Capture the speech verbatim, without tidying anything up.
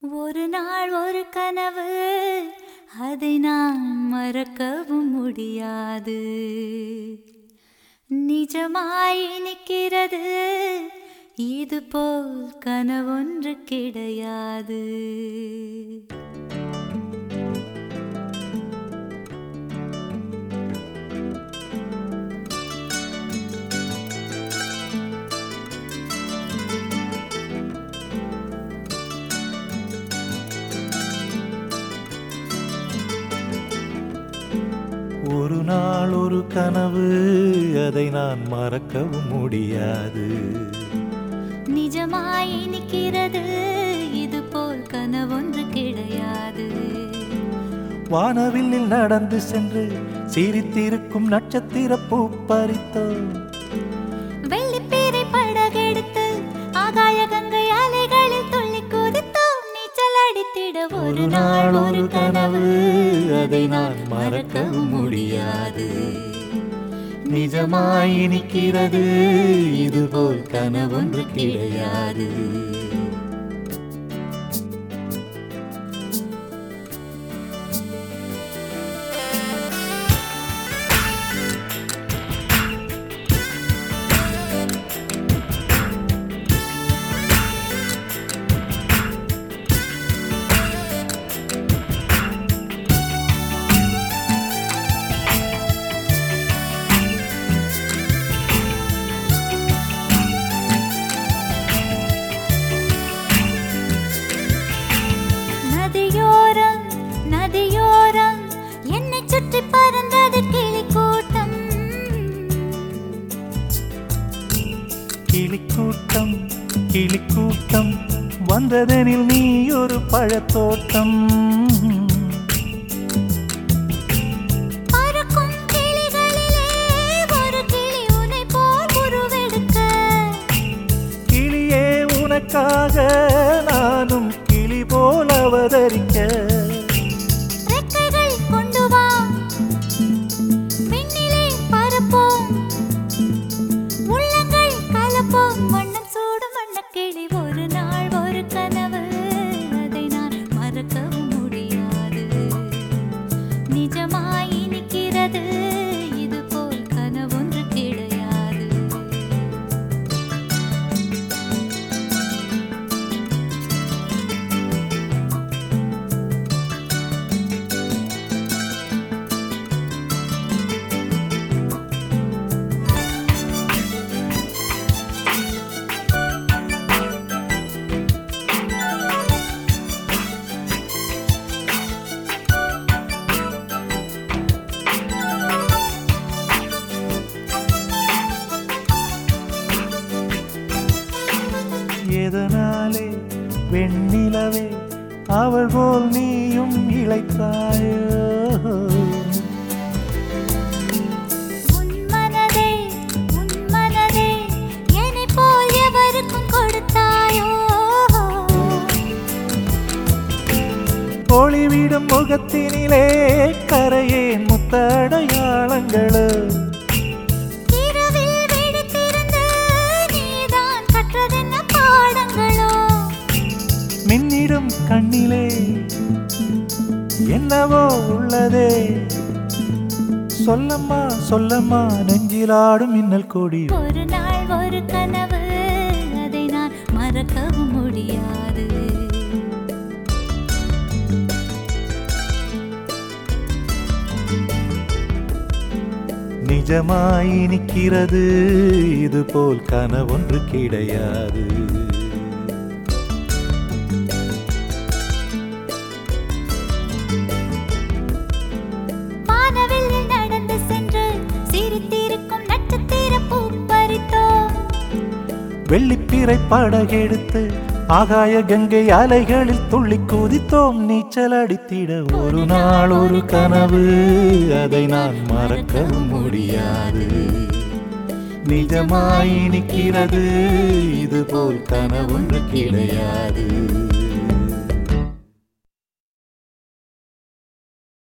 ஒரு நாள் ஒரு கனவு, அதை நான் மறக்கவும் முடியாது. நிஜமாய் நிற்கிறது, இது போல் கனவொன்று கிடையாது. ஒரு நாள் ஒரு கனவு, அதை நான் மறக்கவும் முடியாது. நிஜமாய் நிற்கிறது, இது போல் கனவொன்று கிடையாது. வானவில்லில் நடந்து சென்று சிரித்திருக்கும் நட்சத்திர பூ பறித்தோ, வெள்ளிப்பீரை படகெடுத்து ஆகாய கங்கை அலைகளில் துள்ளி குதித்தோம். நீச்சல் அடித்திட ஒரு நாள் ஒரு கனவு, அதை நான் மறக்கவும் முடியாது. நிஜமாய் நிற்கிறது, இதுபோல் கனவொன்று கிடையாது. நதியோரம் நதியோரம் என்னை சுற்றி பறந்தது கிளிக்கூட்டம். கிளிக்கூட்டம் கிளிக்கூட்டம் வந்ததெனில் நீ ஒரு பழத்தோட்டம். பறக்கும் கிளிகளிலே ஒரு கிளி உன்னை போல் உருவெடுக்க. கிளியே உனக்காக நானும் கிளி போல் அவதரிக்க. ரெக்கைகள் கொண்டு வா, விண்ணிலே பறப்போம், உள்ளங்கள் கலப்போம், வண்ணம் சூடும் வண்ணக்கிளி. ஒரு நாள் ஒரு கனவு, அதை நான் மறக்கவும் முடியாது. நிஜமாய் நிற்கிறது, இது போல் கனவொன்று கிடையாது. எதனாலே வெண்ணிலவே அவள் போல் நீயும் இளைத்தாயோ. உன் மனதே உன் மனதே என்னைப் போல் எவருக்கும் கொடுத்தாயோ. ஒளிவிடும் முகத்தினிலே கரையே முத்தடையாளங்களோ. இரவில் விழித்திருந்து நீதான் கற்றதென்ன பாடங்களோ. மின்னிடும் கண்ணிலே என்னவோ உள்ளதே. சொல்லம்மா சொல்லம்மா நெஞ்சிலாடும் மின்னல் கொடி. ஒரு நாள் ஒரு கனவு, அதை நான் மறக்கவும் முடியாது. நிஜமாய் நிற்கிறது, இது போல் கனவொன்று கிடையாது. வானவில்லில் நடந்து சென்று சிரித்திருக்கும் நட்சத்திர பூ பறித்தோம். வெள்ளிப்பீரை படகெடுத்து ஆகாய கங்கை அலைகளில் துள்ளி குதித்தோம். நீச்சல் அடித்திட ஒரு நாள் ஒரு கனவு, அதை நான் மறக்கவும் முடியாது. நிஜமாய் நிற்கிறது, இது போல் கனவொன்று கிடையாது.